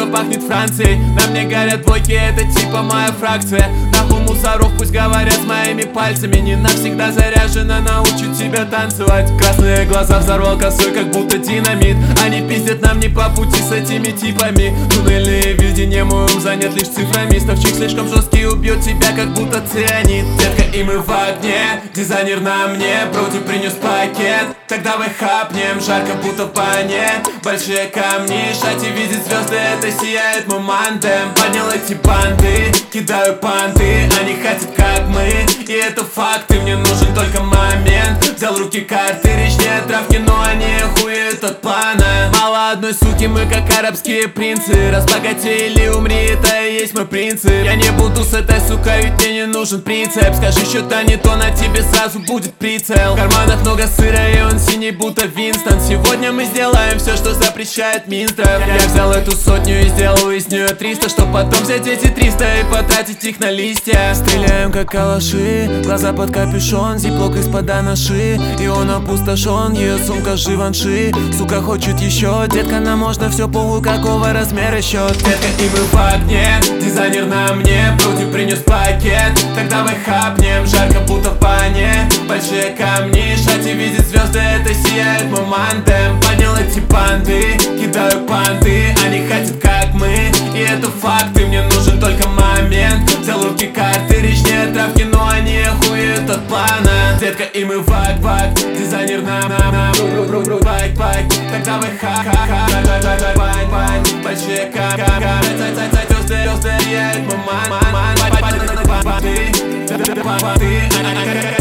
что пахнет Францией. На мне горят двойки, это типа моя фракция. Нахуй мусоров, пусть говорят с моими пальцами. Не навсегда заряжена, научит тебя танцевать. Красные глаза взорвал косой, как будто динамит. Они пиздят нам не по пути с этими типами. Туннельные видения, мой ум занят лишь цифрами. Ставчик слишком жесткий, убьет тебя, как будто цианид. Детка, и мы в огне, дизайнер на мне. Броди принес пакет, тогда мы хапнем. Жарко, будто в бане, большие камни. Шати видит звезды, это сияет мой мантем. Поднял эти банды, кидаю панты. Они хотят как мы, и это факты. Мне нужен только момент. Взял в руки карты, речные травки, но они охуеют от плана. Мало одной суки, мы как арабские принцы. Разбогатели, умри, это и есть мой принцип. Я не буду с этой сукой, ведь мне не нужен прицеп. Скажи что-то не то, на тебе сразу будет прицел. В карманах много сыра, и он синий, будто Винстон. Сегодня мы сделаем все, что запрещает Минздрав. Я взял эту сотню и сделал из нее 300, чтоб потом взять эти 300 и потратить их на листья. Стреляем как калаши, глаза под капюшон, зиплок из-под анаши. И он опустошен, ее сумка Живанши. Сука хочет еще, детка, нам можно все, похуй какого размера счет. Детка, и мы в огне, дизайнер на мне. Броди принес пакет, тогда мы хапнем. Жарко, будто в бане, большие камни. Шати видит звезды, это сияет мой мантем. Понял эти банды, кидаю панты. Они хотят как мы, и это факты. Мне нужен только момент. Взял в руки карты, речные травки, но они охуеют от плана. Детка, и мы вак-вак, дизайнер на бак-бак. Тогда мы ха-ха-ха, большие звезды, сияет мой мантем.